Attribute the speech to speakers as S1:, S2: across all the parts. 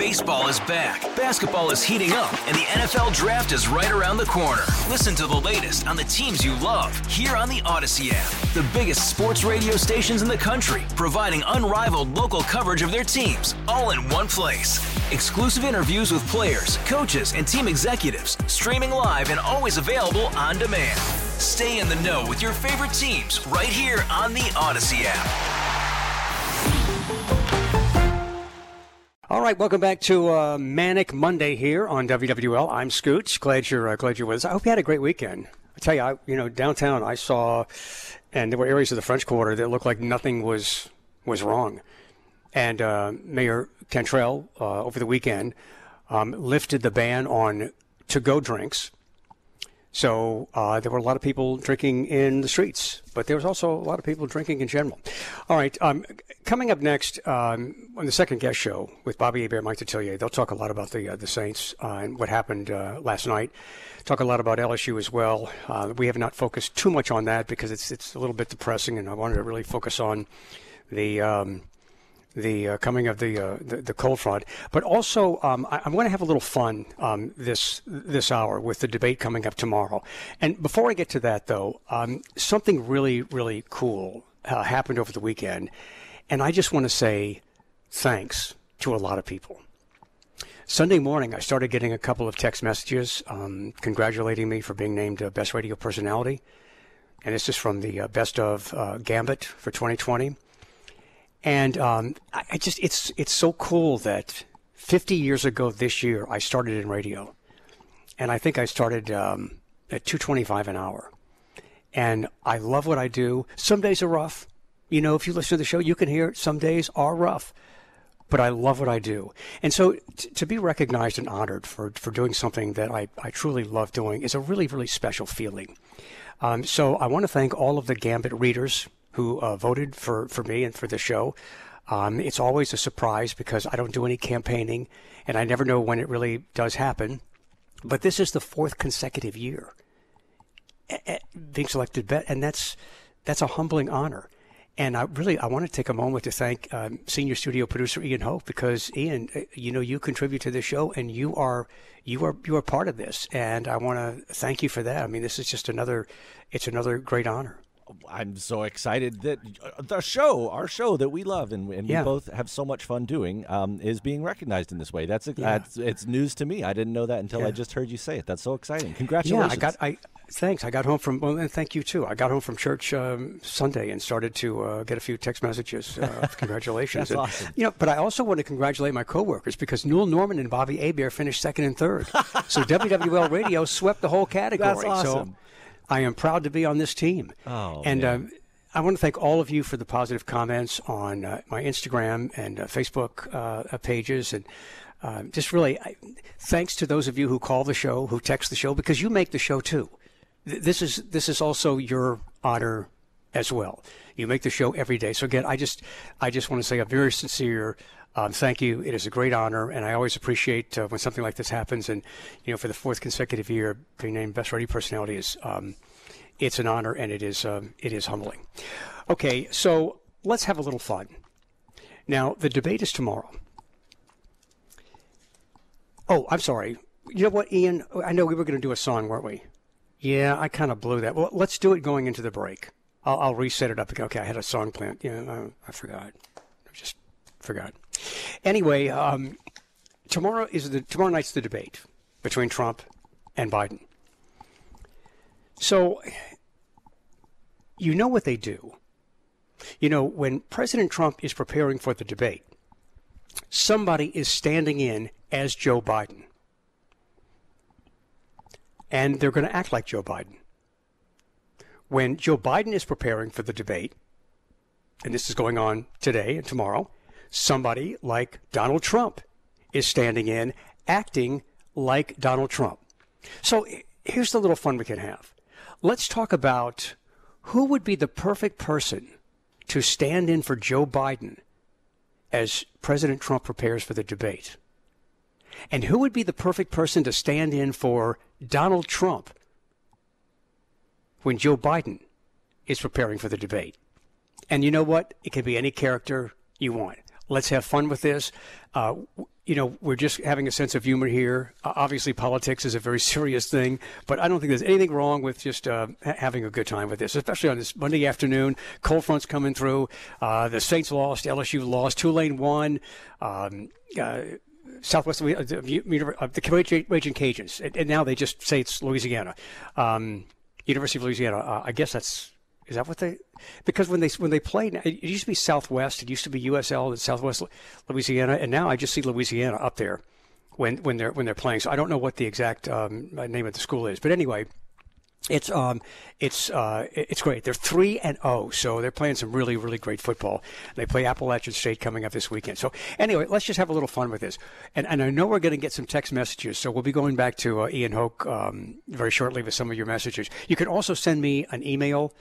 S1: Baseball is back, basketball is heating up, and the NFL Draft is right around the corner. Listen to the latest on the teams you love here on the Odyssey app. The biggest sports radio stations in the country, providing unrivaled local coverage of their teams, all in one place. Exclusive interviews with players, coaches, and team executives, streaming live and always available on demand. Stay in the know with your favorite teams right here on the Odyssey app.
S2: All right, welcome back to Manic Monday here on WWL. I'm Scooch. Glad you're with us. I hope you had a great weekend. I tell you, downtown I saw, and there were areas of the French Quarter that looked like nothing was wrong. And Mayor Cantrell over the weekend lifted the ban on to-go drinks. So there were a lot of people drinking in the streets, but there was also a lot of people drinking in general. All right, coming up next on the second guest show with Bobby Hebert, Mike Detillier, they'll talk a lot about the Saints and what happened last night. Talk a lot about LSU as well. We have not focused too much on that because it's a little bit depressing, and I wanted to really focus on the coming of the cold front, but also I'm going to have a little fun this hour with the debate coming up tomorrow. And before I get to that, though, something really, really cool happened over the weekend, and I just want to say thanks to a lot of people. Sunday morning, I started getting a couple of text messages congratulating me for being named Best Radio Personality, and this is from the Best of Gambit for 2020. And it's so cool that 50 years ago this year, I started in radio. And I think I started at $2.25 an hour. And I love what I do. Some days are rough. If you listen to the show, you can hear it. Some days are rough. But I love what I do. And so to be recognized and honored for doing something that I truly love doing is a really, really special feeling. So I want to thank all of the Gambit readers who voted for me and for the show. It's always a surprise because I don't do any campaigning, and I never know when it really does happen. But this is the fourth consecutive year being selected, and that's a humbling honor. And I want to take a moment to thank senior studio producer Ian Hope, because Ian, you contribute to the show, and you are part of this, and I want to thank you for that. I mean, this is just another great honor.
S3: I'm so excited that our show that we love and we both have so much fun doing is being recognized in this way. It's news to me. I didn't know that until I just heard you say it. That's so exciting. Congratulations.
S2: Thanks. I got home from, and thank you too. I got home from church Sunday and started to get a few text messages. Congratulations.
S3: That's awesome.
S2: But I also want to congratulate my coworkers because Newell Norman and Bobby Hebert finished second and third. So WWL Radio swept the whole category.
S3: That's awesome.
S2: So I am proud to be on this team.
S3: Oh,
S2: and
S3: man.
S2: I want to thank all of you for the positive comments on my Instagram and Facebook pages. And just really, thanks to those of you who call the show, who text the show, because you make the show too. This is also your honor as well. You make the show every day. So again, I just want to say a very sincere thank you. It is a great honor, and I always appreciate when something like this happens. And for the fourth consecutive year, being named Best Radio Personality is it's an honor, and it is humbling. Okay, so let's have a little fun. Now, the debate is tomorrow. Oh, I'm sorry. You know what, Ian? I know we were going to do a song, weren't we? Yeah, I kind of blew that. Well, let's do it going into the break. I'll reset it up. Okay, I had a song planned. I forgot. Forgot. Anyway, tomorrow night's the debate between Trump and Biden. So, you know what they do. When President Trump is preparing for the debate, somebody is standing in as Joe Biden. And they're going to act like Joe Biden. When Joe Biden is preparing for the debate, and this is going on today and tomorrow, somebody like Donald Trump is standing in, acting like Donald Trump. So here's the little fun we can have. Let's talk about who would be the perfect person to stand in for Joe Biden as President Trump prepares for the debate. And who would be the perfect person to stand in for Donald Trump when Joe Biden is preparing for the debate? And you know what? It can be any character you want. Let's have fun with this. we're just having a sense of humor here. Obviously, politics is a very serious thing, but I don't think there's anything wrong with just having a good time with this, especially on this Monday afternoon. Cold front's coming through. The Saints lost. LSU lost. Tulane won. Southwest, the Raging Cajuns, and now they just say it's Louisiana. University of Louisiana. I guess is that what they? Because when they played, it used to be Southwest. It used to be USL and Southwest Louisiana, and now I just see Louisiana up there when they're playing. So I don't know what the exact name of the school is, but anyway, it's great. They're 3-0, so they're playing some really, really great football. They play Appalachian State coming up this weekend. So anyway, let's just have a little fun with this. And I know we're going to get some text messages, so we'll be going back to Ian Hoke very shortly with some of your messages. You can also send me an email.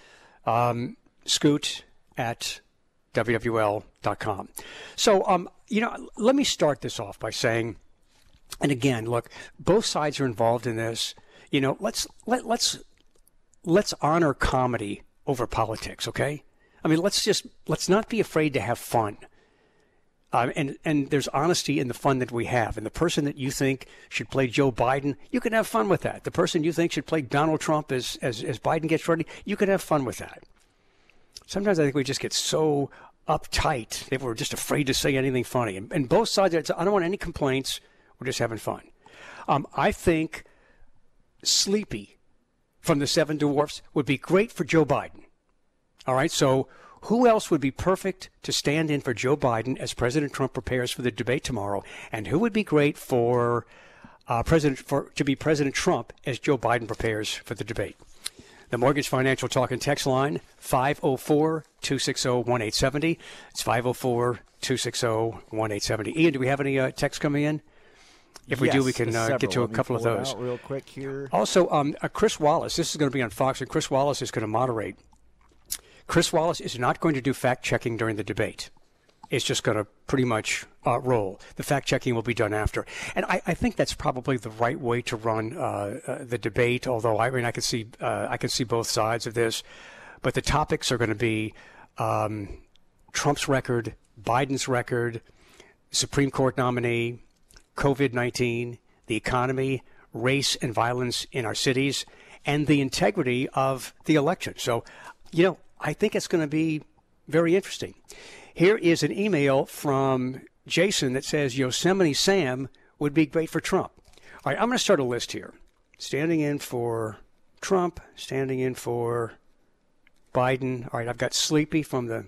S2: Scoot@WWL.com. So, let me start this off by saying, and again, look, both sides are involved in this. Let's honor comedy over politics, okay? I mean, let's not be afraid to have fun. And there's honesty in the fun that we have. And the person that you think should play Joe Biden, you can have fun with that. The person you think should play Donald Trump as Biden gets ready, you can have fun with that. Sometimes I think we just get so uptight that we're just afraid to say anything funny. And both sides, I don't want any complaints. We're just having fun. I think Sleepy from the Seven Dwarfs would be great for Joe Biden. All right, so who else would be perfect to stand in for Joe Biden as President Trump prepares for the debate tomorrow? And who would be great to be President Trump as Joe Biden prepares for the debate? The Mortgage Financial Talk and Text line, 504-260-1870. It's 504-260-1870. Ian, do we have any texts coming in? If we do, we can get to a couple of those.
S3: Real quick here.
S2: Also, Chris Wallace, this is going to be on Fox, and Chris Wallace is going to moderate. Chris Wallace is not going to do fact-checking during the debate. It's just going to pretty much roll. The fact-checking will be done after. And I think that's probably the right way to run the debate, although I can see both sides of this. But the topics are going to be Trump's record, Biden's record, Supreme Court nominee, COVID-19, the economy, race and violence in our cities, and the integrity of the election. So, I think it's going to be very interesting. Here is an email from Jason that says Yosemite Sam would be great for Trump. All right, I'm going to start a list here. Standing in for Trump, standing in for Biden. All right, I've got Sleepy from the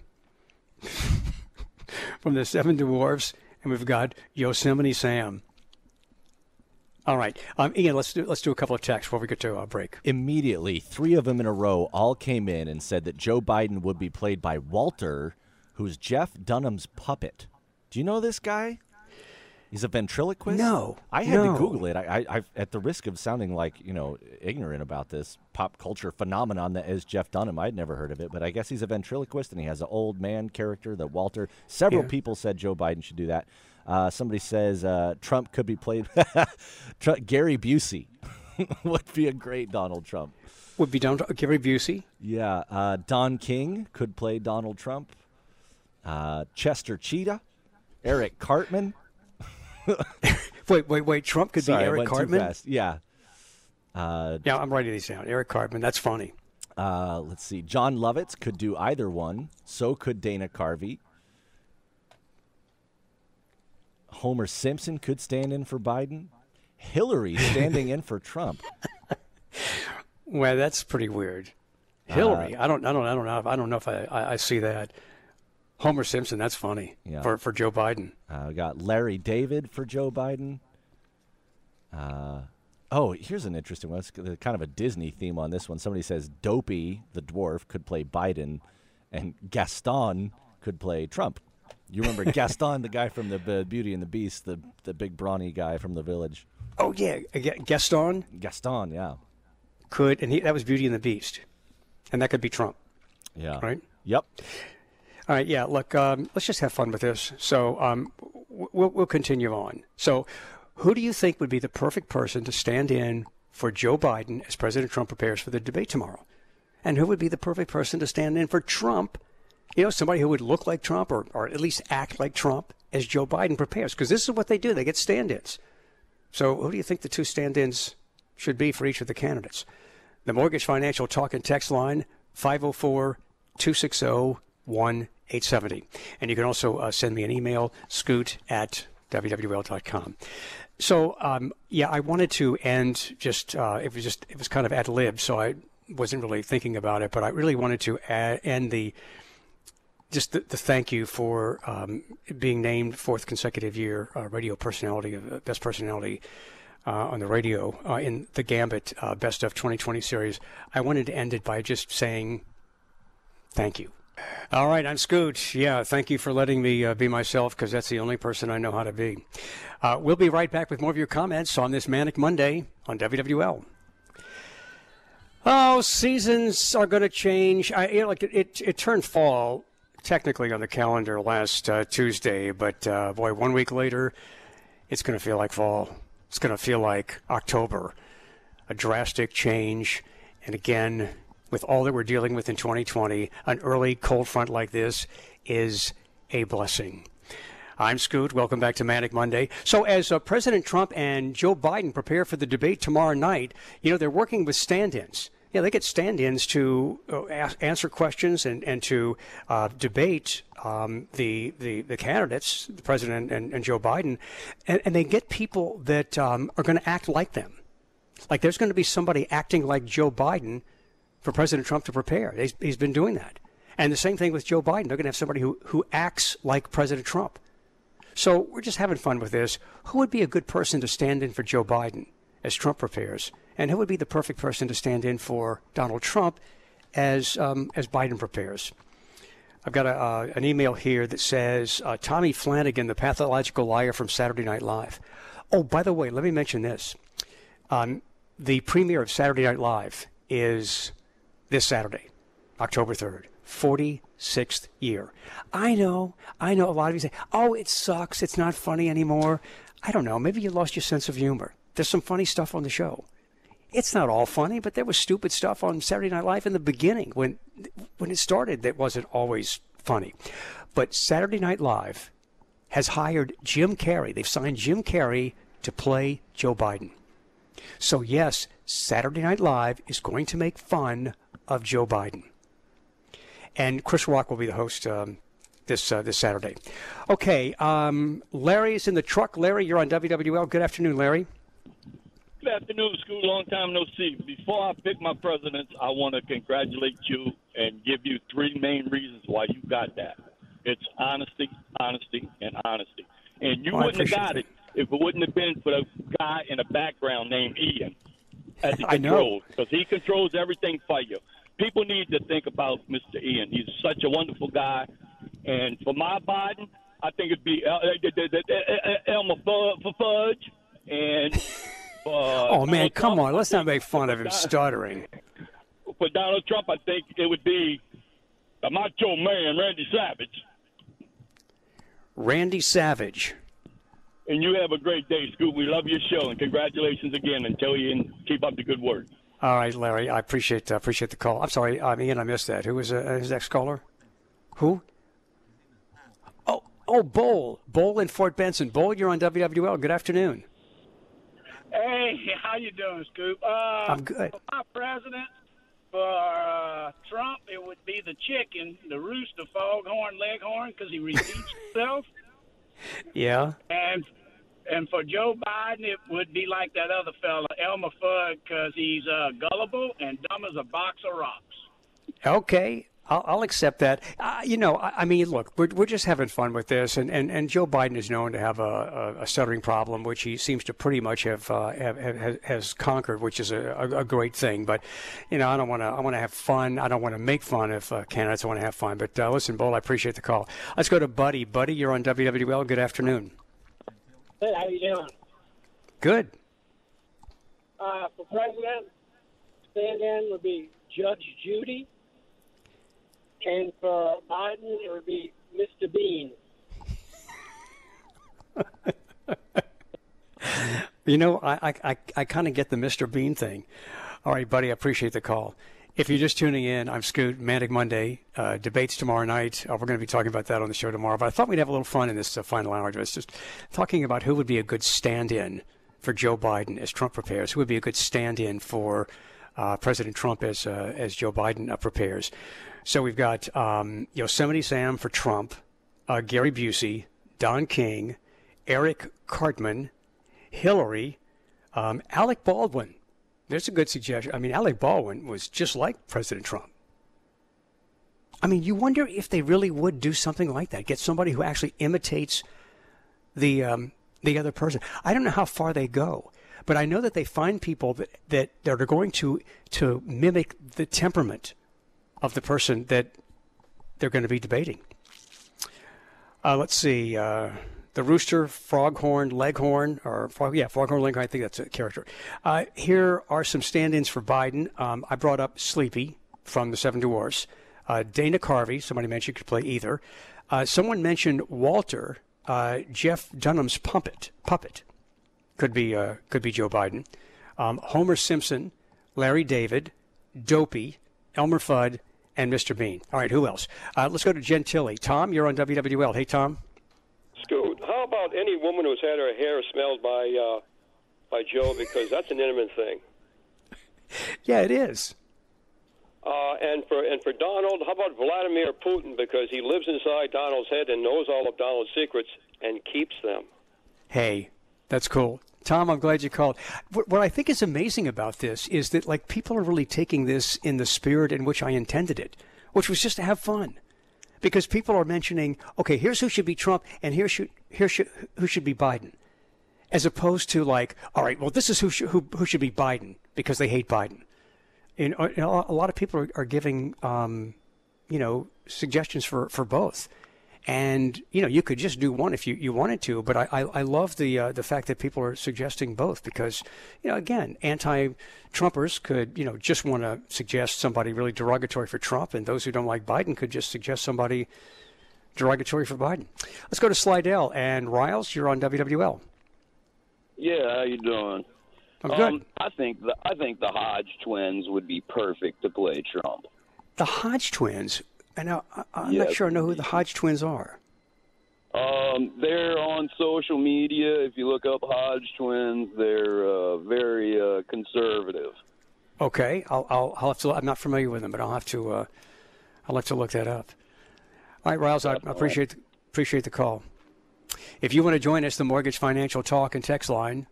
S2: Seven Dwarfs, and we've got Yosemite Sam. All right, Ian, let's do a couple of texts before we get to a break.
S3: Immediately, 3 of them in a row all came in and said that Joe Biden would be played by Walter, who's Jeff Dunham's puppet. Do you know this guy? He's a ventriloquist?
S2: No.
S3: I had to Google it. I at the risk of sounding like, ignorant about this pop culture phenomenon that is Jeff Dunham. I'd never heard of it, but I guess he's a ventriloquist, and he has an old man character, the Walter. Several people said Joe Biden should do that. Somebody says Trump could be played. Gary Busey would be a great Donald Trump.
S2: Would be Gary Busey?
S3: Yeah. Don King could play Donald Trump. Chester Cheetah. Eric Cartman.
S2: Wait. Trump could be Eric Cartman?
S3: Too fast. Yeah.
S2: Yeah, I'm writing these down. Eric Cartman. That's funny.
S3: Let's see. John Lovitz could do either one. So could Dana Carvey. Homer Simpson could stand in for Biden. Hillary standing in for Trump.
S2: Well, that's pretty weird. Hillary, I don't know if I see that. Homer Simpson, that's funny for Joe Biden.
S3: We got Larry David for Joe Biden. Here's an interesting one. It's kind of a Disney theme on this one. Somebody says Dopey, the dwarf, could play Biden, and Gaston could play Trump. You remember Gaston, the guy from the Beauty and the Beast, the big brawny guy from the village.
S2: Oh, yeah. Gaston?
S3: Gaston, yeah.
S2: Could, and that was Beauty and the Beast. And that could be Trump.
S3: Yeah.
S2: Right?
S3: Yep.
S2: All right, yeah, look, let's just have fun with this. So we'll continue on. So who do you think would be the perfect person to stand in for Joe Biden as President Trump prepares for the debate tomorrow? And who would be the perfect person to stand in for Trump somebody who would look like Trump or at least act like Trump as Joe Biden prepares, because this is what they do. They get stand-ins. So who do you think the two stand-ins should be for each of the candidates? The Mortgage Financial Talk and Text line, 504-260-1870. And you can also send me an email, scoot@wwl.com. So, I wanted to end it was kind of ad lib, so I wasn't really thinking about it, but I really wanted to end the thank you for being named fourth consecutive year radio personality, best personality on the radio in the Gambit Best of 2020 series. I wanted to end it by just saying thank you. All right, I'm Scoot. Yeah, thank you for letting me be myself, because that's the only person I know how to be. We'll be right back with more of your comments on this Manic Monday on WWL. Oh, seasons are going to change. It turned fall technically on the calendar last Tuesday, but 1 week later, it's going to feel like fall. It's going to feel like October. A drastic change. And again, with all that we're dealing with in 2020, an early cold front like this is a blessing. I'm Scoot. Welcome back to Manic Monday. So as President Trump and Joe Biden prepare for the debate tomorrow night, they're working with stand-ins. Yeah, they get stand-ins to answer questions and to debate the candidates, the president and Joe Biden, and they get people that are going to act like them. Like there's going to be somebody acting like Joe Biden for President Trump to prepare. He's been doing that. And the same thing with Joe Biden. They're going to have somebody who acts like President Trump. So we're just having fun with this. Who would be a good person to stand in for Joe Biden as Trump prepares? And who would be the perfect person to stand in for Donald Trump as Biden prepares? I've got an email here that says, Tommy Flanagan, the pathological liar from Saturday Night Live. Oh, by the way, let me mention this. The premiere of Saturday Night Live is this Saturday, October 3rd, 46th year. I know a lot of you say, oh, it sucks, it's not funny anymore. I don't know, maybe you lost your sense of humor. There's some funny stuff on the show. It's not all funny, but there was stupid stuff on Saturday Night Live in the beginning when it started that wasn't always funny. But Saturday Night Live has hired Jim Carrey. They've signed Jim Carrey to play Joe Biden. So yes, Saturday Night Live is going to make fun of Joe Biden. And Chris Rock will be the host this Saturday. Okay, Larry is in the truck. Larry, you're on WWL. Good afternoon, Larry.
S4: Good afternoon, Scoot. Long time no see. Before I pick my presidents, I want to congratulate you and give you three main reasons why you got that. It's honesty, honesty, and honesty. And you wouldn't have got it if it wouldn't have been for the guy in the background named Ian at the controls, because he controls everything for you. People need to think about Mr. Ian. He's such a wonderful guy. And for my Biden, I think it'd be Elmer Fudge and...
S2: oh, man, come on. Let's not make fun of him stuttering.
S4: For Donald Trump, I think it would be the Macho Man, Randy Savage.
S2: Randy Savage.
S4: And you have a great day, Scoop. We love your show, and congratulations again, and tell you and keep up the good work.
S2: All right, Larry, I appreciate the call. I'm sorry, Ian, I missed that. Who was his next caller? Who? Oh, Bowl in Fort Benson. Bowl, you're on WWL. Good afternoon.
S5: Hey, how you doing, Scoop?
S2: I'm good.
S5: For my president, for Trump, it would be the chicken, the rooster, foghorn, leghorn, because he repeats himself.
S2: Yeah.
S5: And for Joe Biden, it would be like that other fella, Elmer Fudd, because he's gullible and dumb as a box of rocks.
S2: Okay. I'll accept that. I mean, look, we're just having fun with this, and Joe Biden is known to have a stuttering problem, which he seems to pretty much has conquered, which is a great thing. But I don't want to have fun. I don't want to make fun of candidates. I want to have fun. But listen, Bull, I appreciate the call. Let's go to Buddy. Buddy, you're on WWL. Good afternoon.
S6: Hey, how you doing?
S2: Good.
S6: For president, stand-in would be Judge Judy. And for Biden, it would be Mr. Bean.
S2: I kind of get the Mr. Bean thing. All right, buddy, I appreciate the call. If you're just tuning in, I'm Scoot. Manic Monday. Debates tomorrow night. We're going to be talking about that on the show tomorrow. But I thought we'd have a little fun in this final hour. Just talking about who would be a good stand-in for Joe Biden as Trump prepares. Who would be a good stand-in for President Trump as Joe Biden prepares. So we've got Yosemite Sam for Trump, Gary Busey, Don King, Eric Cartman, Hillary, Alec Baldwin. There's a good suggestion. I mean, Alec Baldwin was just like President Trump. I mean, you wonder if they really would do something like that, get somebody who actually imitates the other person. I don't know how far they go, but I know that they find people that are going to mimic the temperament of the person that they're going to be debating. Let's see. The Rooster, Foghorn, Leghorn, Foghorn, Leghorn, I think that's a character. Here are some stand-ins for Biden. I brought up Sleepy from the Seven Dwarfs. Dana Carvey, somebody mentioned could play either. Someone mentioned Walter, Jeff Dunham's puppet. Could be Joe Biden. Homer Simpson, Larry David, Dopey, Elmer Fudd, and Mr. Bean. All right, who else? Let's go to Jen Tilly. Tom, you're on WWL. Hey, Tom.
S7: Scoot, how about any woman who's had her hair smelled by Joe, because that's an intimate thing.
S2: Yeah, it is.
S7: And for Donald, how about Vladimir Putin, because he lives inside Donald's head and knows all of Donald's secrets and keeps them.
S2: Hey, that's cool. Tom, I'm glad you called. What I think is amazing about this is that, like, people are really taking this in the spirit in which I intended it, which was just to have fun. Because people are mentioning, okay, here's who should be Trump, and who should be Biden, as opposed to like, all right, well, this is who should be Biden because they hate Biden. And a lot of people are giving, suggestions for both, and you could just do one if you wanted to. But I love the fact that people are suggesting both because, again, anti-Trumpers could just want to suggest somebody really derogatory for Trump, and those who don't like Biden could just suggest somebody derogatory for Biden. Let's go to Slidell and Riles. You're on WWL.
S8: Yeah, how you doing?
S2: I'm good.
S8: I think the Hodge twins would be perfect to play Trump.
S2: The Hodge twins. I'm not sure I know who the Hodge twins are.
S8: They're on social media. If you look up Hodge twins, they're very conservative.
S2: Okay, I'll have to. I'm not familiar with them, but I'll have to look that up. All right, Riles, I appreciate the call. If you want to join us, the Mortgage Financial Talk and Text line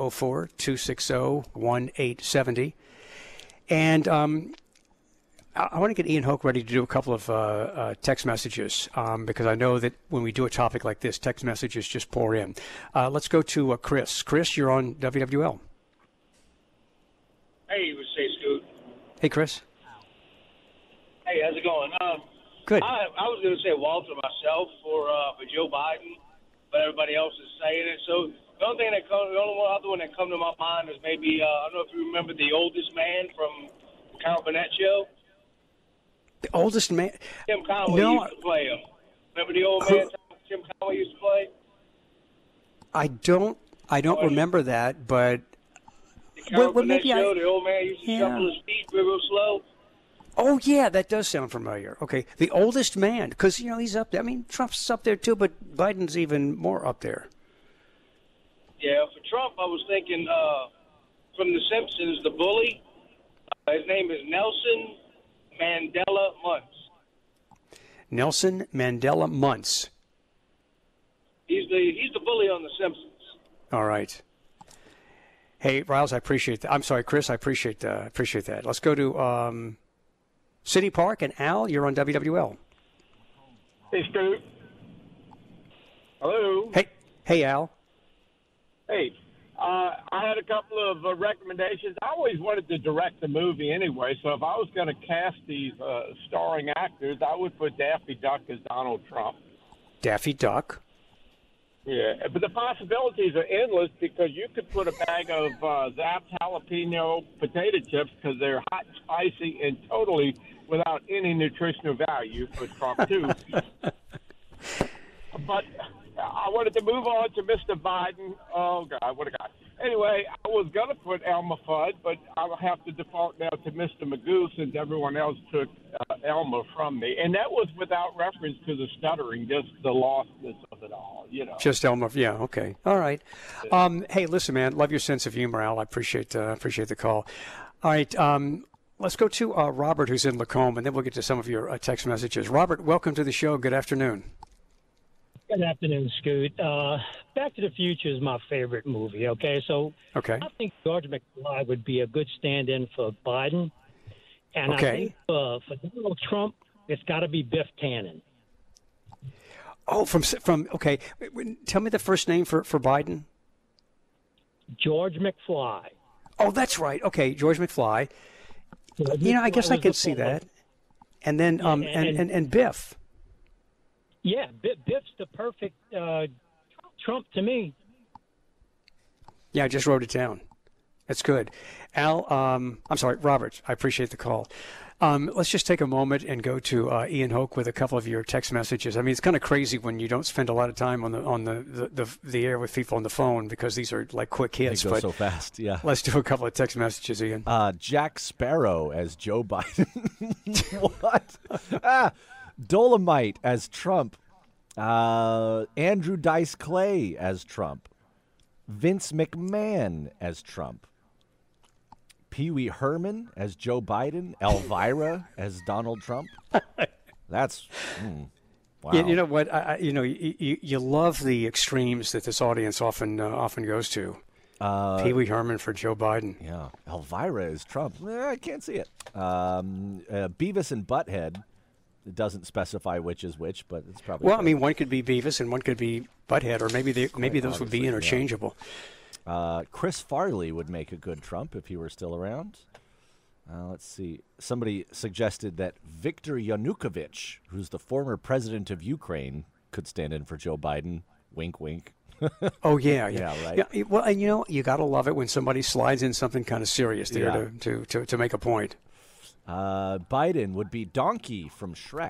S2: 504-260-1870, and I want to get Ian Hoke ready to do a couple of text messages because I know that when we do a topic like this, text messages just pour in. Let's go to Chris. Chris, you're on WWL.
S9: Hey, say Scoot.
S2: Hey, Chris.
S9: Hey, how's it going?
S2: Good.
S9: I was going to say Walter myself for Joe Biden, but everybody else is saying it. So the only other one that comes to my mind is maybe I don't know if you remember the oldest man from Carol Burnett show.
S2: The oldest man?
S9: Tim Conway used to play him. Remember the old man Tim Conway used to play?
S2: I don't remember that, but
S9: the Carol Burnett show, the old man used to shuffle his feet real slow.
S2: Oh, yeah, that does sound familiar. Okay, the oldest man, because, he's up there. I mean, Trump's up there, too, but Biden's even more up there.
S9: Yeah, for Trump, I was thinking from The Simpsons, the bully. His name is Nelson Mandela Muntz.
S2: Nelson Mandela Muntz.
S9: He's the bully on The Simpsons.
S2: All right. Hey, Riles, I appreciate that. I'm sorry, Chris, I appreciate that. Let's go to City Park, and Al, you're on WWL.
S10: Hey, Scoot. Hello.
S2: Hey, Al.
S10: Hey, I had a couple of recommendations. I always wanted to direct the movie anyway, so if I was going to cast these starring actors, I would put Daffy Duck as Donald Trump.
S2: Daffy Duck?
S10: Yeah, but the possibilities are endless because you could put a bag of Zapped jalapeno potato chips because they're hot, spicy, and totally without any nutritional value for Trump, too. But I wanted to move on to Mr. Biden. Oh, God, what a guy. Anyway, I was going to put Elmer Fudd, but I'll have to default now to Mr. Magoo since everyone else took Elmer from me. And that was without reference to the stuttering, just the lostness of it all, you know.
S2: Just Elmer. Yeah, okay. All right. Hey, listen, man, love your sense of humor, Al. I appreciate the call. All right, let's go to Robert, who's in Lacombe, and then we'll get to some of your text messages. Robert, welcome to the show. Good afternoon.
S6: Good afternoon, Scoot. Back to the Future is my favorite movie, okay? So
S2: okay.
S6: I think George McFly would be a good stand-in for Biden. And I think for Donald Trump, it's got to be Biff Tannen.
S2: Oh, from okay. Tell me the first name for Biden.
S6: George McFly.
S2: Oh, that's right. Okay, George McFly. You know, I guess I could see that. And then and Biff.
S6: Yeah, Biff's the perfect Trump to me.
S2: Yeah, I just wrote it down. That's good. Al, I'm sorry, Robert, I appreciate the call. Let's just take a moment and go to Ian Hoke with a couple of your text messages. I mean, it's kind of crazy when you don't spend a lot of time on the air with people on the phone because these are like quick hits.
S3: They go so fast, yeah.
S2: Let's do a couple of text messages, Ian.
S3: Jack Sparrow as Joe Biden. What? Dolomite as Trump. Andrew Dice Clay as Trump. Vince McMahon as Trump. Pee Wee Herman as Joe Biden. Elvira as Donald Trump. That's wow.
S2: You know what? You love the extremes that this audience often goes to. Pee Wee Herman for Joe Biden.
S3: Yeah, Elvira is Trump. I can't see it. Beavis and Butthead. It doesn't specify which is which, but it's probably.
S2: Well, I mean, one could be Beavis and one could be Butthead, or maybe those would be interchangeable.
S3: Yeah. Chris Farley would make a good Trump if he were still around. Let's see. Somebody suggested that Viktor Yanukovych, who's the former president of Ukraine, could stand in for Joe Biden. Wink, wink.
S2: Oh, yeah.
S3: Yeah, right.
S2: Yeah, well, and you got to love it when somebody slides in something kind of serious there to make a point.
S3: Biden would be Donkey from Shrek.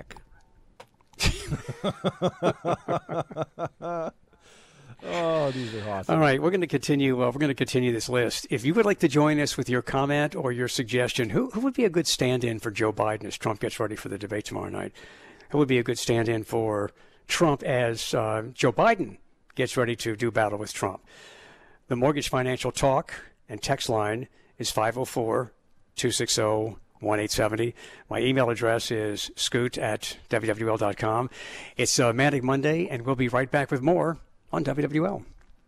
S3: Oh, these are awesome.
S2: All right, we're going to continue. We're going to continue this list. If you would like to join us with your comment or your suggestion, who would be a good stand-in for Joe Biden as Trump gets ready for the debate tomorrow night? Who would be a good stand-in for Trump as Joe Biden gets ready to do battle with Trump? The Mortgage Financial Talk and text line is 504-260-1870. My email address is scoot@wwl.com. It's Manic Monday, and we'll be right back with more on WWL.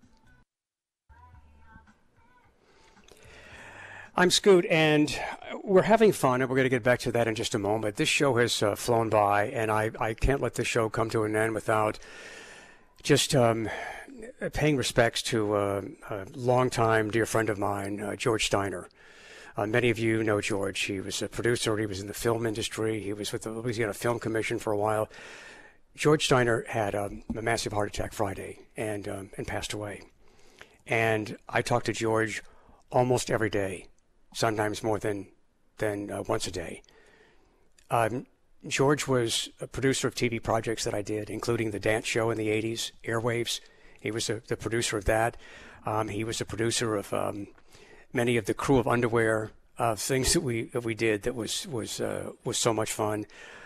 S2: I'm Scoot, and we're having fun, and we're going to get back to that in just a moment. This show has flown by, and I can't let this show come to an end without just paying respects to a longtime dear friend of mine, George Steiner. Many of you know George. He was a producer. He was in the film industry. He was with the Louisiana Film Commission for a while. George Steiner had a massive heart attack Friday and passed away. And I talked to George almost every day, sometimes more than once a day. George was a producer of TV projects that I did, including the dance show in the 80s, Airwaves. He was the producer of that. He was a producer of many of the Crew of Underwear things that we did that was so much fun.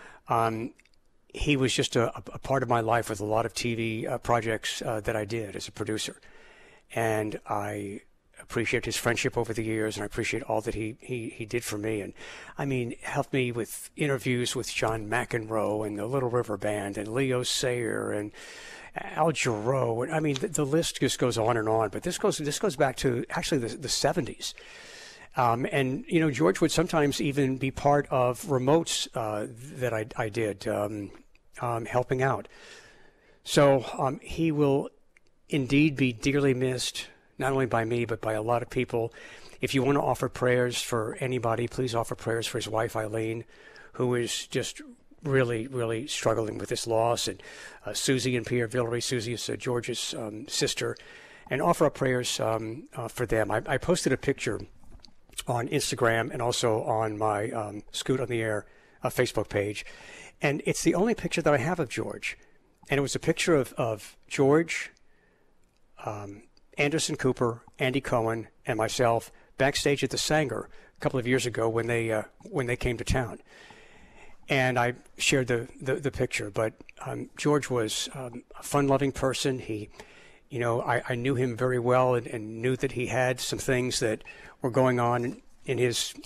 S2: He was just a part of my life with a lot of TV projects that I did as a producer. And I appreciate his friendship over the years, and I appreciate all that he did for me. And, I mean, helped me with interviews with John McEnroe and the Little River Band and Leo Sayer and Al Jarreau. I mean, the list just goes on and on. But this goes back to actually the 70s. And, you know, George would sometimes even be part of remotes that I did, helping out. So he will indeed be dearly missed, not only by me, but by a lot of people. If you want to offer prayers for anybody, please offer prayers for his wife, Eileen, who is just really, really struggling with this loss. And Susie and Pierre Villery. Susie is George's sister. And offer up prayers for them. I posted a picture on Instagram and also on my Scoot on the Air Facebook page. And it's the only picture that I have of George. And it was a picture of George Anderson Cooper, Andy Cohen, and myself backstage at the Sanger a couple of years ago when they came to town. And I shared the picture. But George was a fun-loving person. He, I knew him very well and knew that he had some things that were going on in his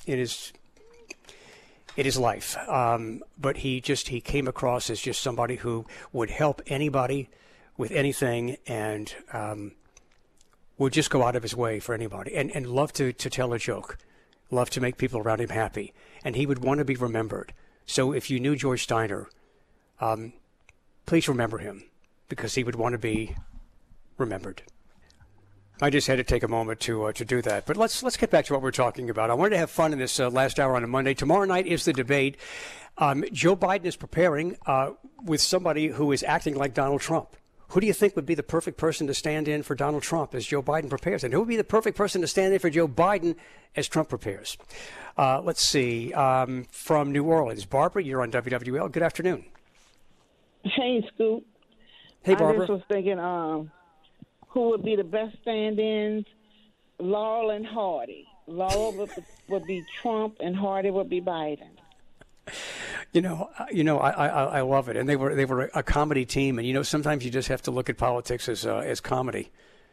S2: life. But he came across as just somebody who would help anybody with anything and would just go out of his way for anybody and love to tell a joke, love to make people around him happy. And he would want to be remembered. So if you knew George Steiner, please remember him because he would want to be remembered. I just had to take a moment to do that. But let's get back to what we're talking about. I wanted to have fun in this last hour on a Monday. Tomorrow night is the debate. Joe Biden is preparing with somebody who is acting like Donald Trump. Who do you think would be the perfect person to stand in for Donald Trump as Joe Biden prepares? And who would be the perfect person to stand in for Joe Biden as Trump prepares? Let's see. From New Orleans, Barbara, you're on WWL. Good afternoon.
S11: Hey, Scoop.
S2: Hey, Barbara.
S11: I just was thinking who would be the best stand-ins? Laurel and Hardy. Laurel would be Trump and Hardy would be Biden.
S2: I love it, and they were a comedy team, and sometimes you just have to look at politics as comedy.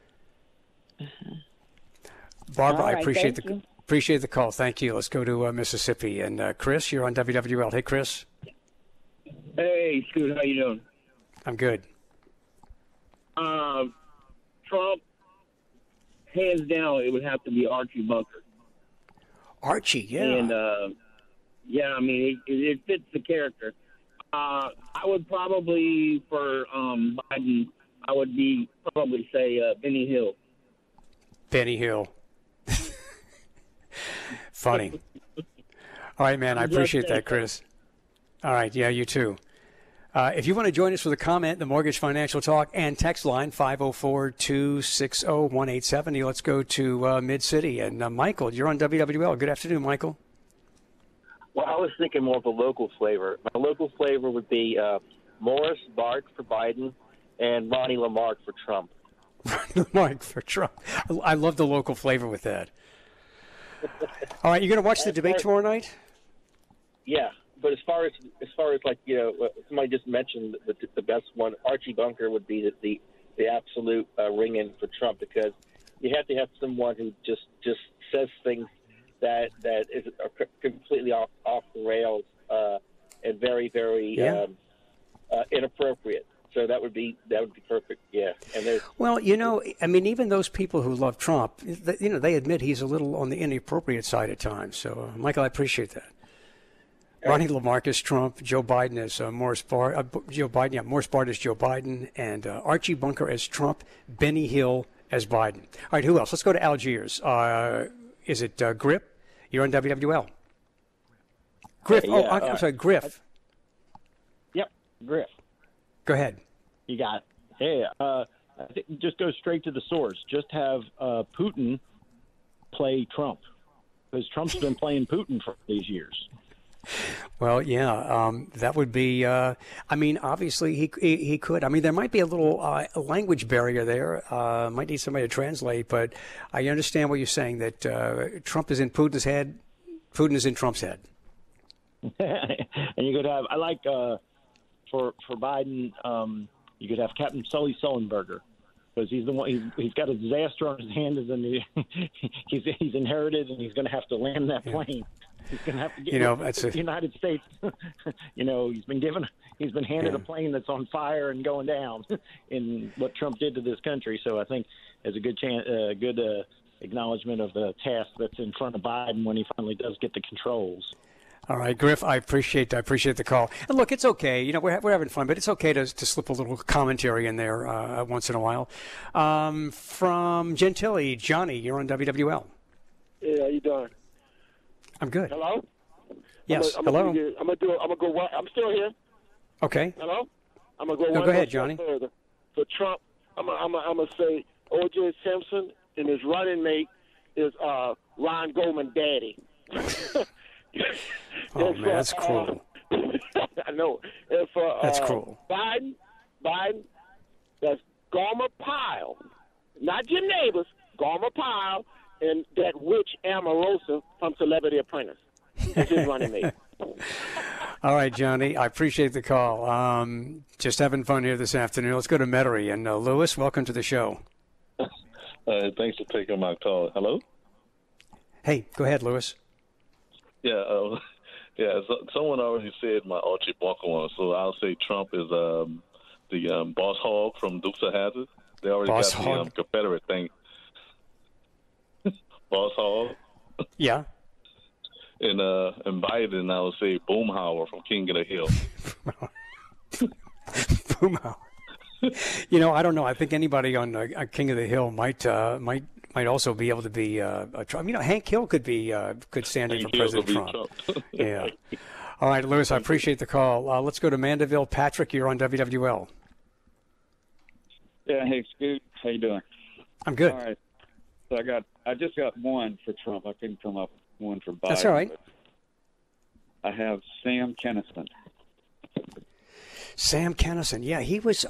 S2: Barbara,
S11: right,
S2: I appreciate the call. Thank you. Let's go to Mississippi, and Chris, you're on WWL. Hey, Chris.
S12: Hey, Scoot, how you doing?
S2: I'm good.
S12: Trump, hands down, it would have to be Archie Bunker.
S2: Archie, yeah.
S12: And yeah, I mean, it fits the character. I would probably, for Biden, I would probably say Benny Hill.
S2: Benny Hill. Funny. All right, man, I appreciate that, Chris. All right, yeah, you too. If you want to join us with a comment, the Mortgage Financial Talk and text line 504-260-1870. Let's go to Mid-City. And Michael, you're on WWL. Good afternoon, Michael.
S13: Well, I was thinking more of a local flavor. My local flavor would be Morris Bart for Biden and Ronnie Lamarck for Trump.
S2: Ronnie Lamarck for Trump. I love the local flavor with that. All right, you're going to watch the debate tomorrow night?
S13: Yeah, but as far as like somebody just mentioned the best one, Archie Bunker would be the absolute ring-in for Trump because you have to have someone who just says things that is completely off the rails and very, very inappropriate. So that would be perfect. Yeah. And
S2: well, even those people who love Trump, they admit he's a little on the inappropriate side at times. So, Michael, I appreciate that. Ronnie Lamarck is Trump, Joe Biden is Morris Bart. Morris Bart is Joe Biden, and Archie Bunker as Trump, Benny Hill as Biden. All right, who else? Let's go to Algiers. Is it Grip? You're on WWL. Griff. I'm sorry, Griff.
S14: Yep, Griff.
S2: Go ahead.
S14: You got it. Hey, I think just go straight to the source. Just have Putin play Trump because Trump's been playing Putin for these years.
S2: Well, yeah, that would be. Obviously, he could. There might be a little language barrier there. Might need somebody to translate, but I understand what you're saying. That Trump is in Putin's head, Putin is in Trump's head.
S14: And you could have. I like for Biden. You could have Captain Sully Sullenberger because he's the one. He's got a disaster on his hands, and he's inherited, and he's going to have to land that plane. He's going to have to get the United States. He's been handed a plane that's on fire and going down in what Trump did to this country. So I think there's a good acknowledgement of the task that's in front of Biden when he finally does get the controls.
S2: All right, Griff, I appreciate the call. And look, it's okay. We're having fun, but it's okay to slip a little commentary in there once in a while. From Gentilly, Johnny, you're on WWL.
S15: Yeah, how you doing?
S2: I'm good.
S15: Hello?
S2: Yes.
S15: Hello? I'm gonna go. I'm still here.
S2: Okay.
S15: Hello? I'm gonna go.
S2: No, go ahead, Johnny.
S15: Further. For Trump, I'm gonna say O.J. Simpson and his running mate is Ron Goldman daddy.
S2: Oh man, that's cruel.
S15: I know. And for
S2: that's cruel.
S15: Biden, that's Gomer Pyle. not Jim Neighbors, Gomer Pyle, and that witch Omarosa from Celebrity Apprentice. That's his running mate.
S2: All right, Johnny, I appreciate the call. Just having fun here this afternoon. Let's go to Metairie. And Lewis, welcome to the show.
S16: Thanks for taking my call. Hello?
S2: Hey, go ahead, Lewis.
S16: Yeah, so someone already said my Archie Bunker one, so I'll say Trump is the Boss Hog from Dukes of Hazzard. They already
S2: Boss
S16: got
S2: Hog.
S16: the Confederate thing. Boss Hog.
S2: Yeah.
S16: And Biden, I would say Boomhauer from King of the Hill.
S2: Boomhauer. I don't know. I think anybody on King of the Hill might also be able to be Trump. Hank Hill could stand in for President Trump. Yeah. All right, Lewis, I appreciate the call. Let's go to Mandeville. Patrick, you're on WWL.
S17: Yeah, hey, Scoot. How you doing?
S2: I'm good.
S17: All right. So I just got one for Trump. I couldn't come up with one for Biden.
S2: That's all right.
S17: I have Sam Kinison.
S2: Sam Kinison. Yeah, he was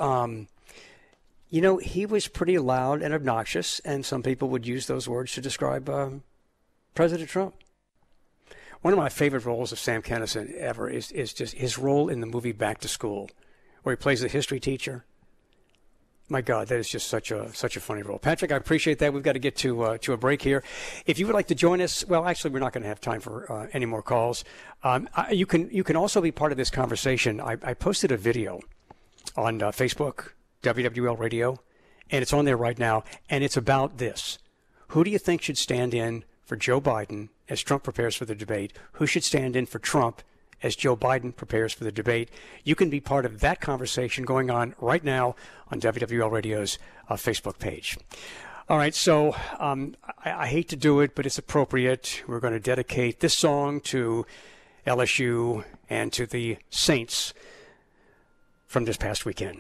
S2: he was pretty loud and obnoxious, and some people would use those words to describe President Trump. One of my favorite roles of Sam Kinison ever is just his role in the movie Back to School, where he plays the history teacher. My God, that is just such a funny role. Patrick, I appreciate that. We've got to get to a break here. If you would like to join us, well, actually, we're not going to have time for any more calls. You can also be part of this conversation. I posted a video on Facebook, WWL Radio, and it's on there right now, and it's about this. Who do you think should stand in for Joe Biden as Trump prepares for the debate? Who should stand in for Trump as Joe Biden prepares for the debate? You can be part of that conversation going on right now on WWL Radio's Facebook page. All right, so I hate to do it, but it's appropriate. We're going to dedicate this song to LSU and to the Saints from this past weekend.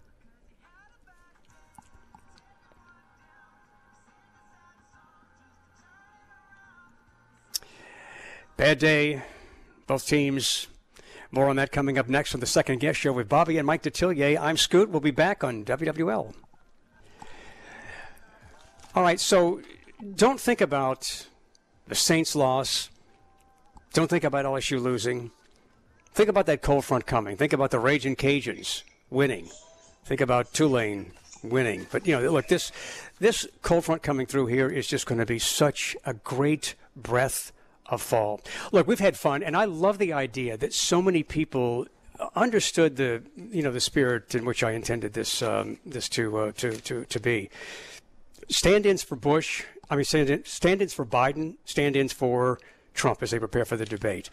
S2: Bad day. Both teams. More on that coming up next on the Second Guest Show with Bobby and Mike Detillier. I'm Scoot. We'll be back on WWL. All right, so don't think about the Saints' loss. Don't think about LSU losing. Think about that cold front coming. Think about the Ragin' Cajuns winning. Think about Tulane winning. But, look, this cold front coming through here is just going to be such a great breath of fall. Look, we've had fun, and I love the idea that so many people understood the spirit in which I intended this to be. Stand-ins for Bush. Stand-ins for Biden. Stand-ins for Trump as they prepare for the debate.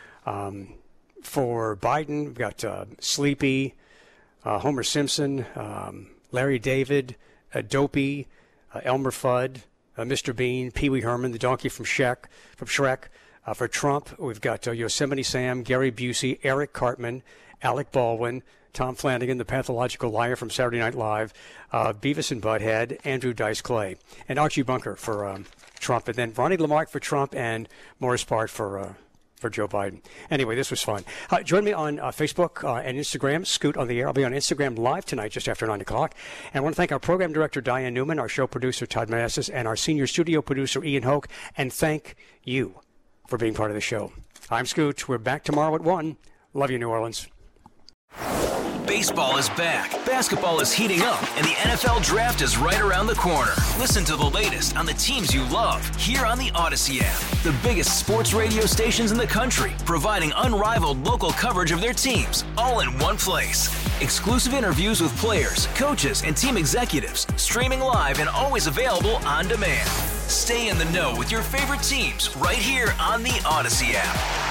S2: For Biden, we've got Sleepy, Homer Simpson, Larry David, Dopey, Elmer Fudd, Mr. Bean, Pee Wee Herman, the donkey from Shrek. For Trump, we've got Yosemite Sam, Gary Busey, Eric Cartman, Alec Baldwin, Tom Flanagan, the pathological liar from Saturday Night Live, Beavis and Butthead, Andrew Dice Clay, and Archie Bunker for Trump, and then Ronnie Lamarck for Trump and Morris Bart for Joe Biden. Anyway, this was fun. Join me on Facebook and Instagram, Scoot on the Air. I'll be on Instagram live tonight just after 9 o'clock. And I want to thank our program director, Diane Newman, our show producer, Todd Manassis, and our senior studio producer, Ian Hoke. And thank you for being part of the show. I'm Scoot. We're back tomorrow at 1. Love you, New Orleans.
S1: Baseball is back, basketball is heating up, and the NFL Draft is right around the corner. Listen to the latest on the teams you love here on the Odyssey app. The biggest sports radio stations in the country, providing unrivaled local coverage of their teams, all in one place. Exclusive interviews with players, coaches, and team executives, streaming live and always available on demand. Stay in the know with your favorite teams right here on the Odyssey app.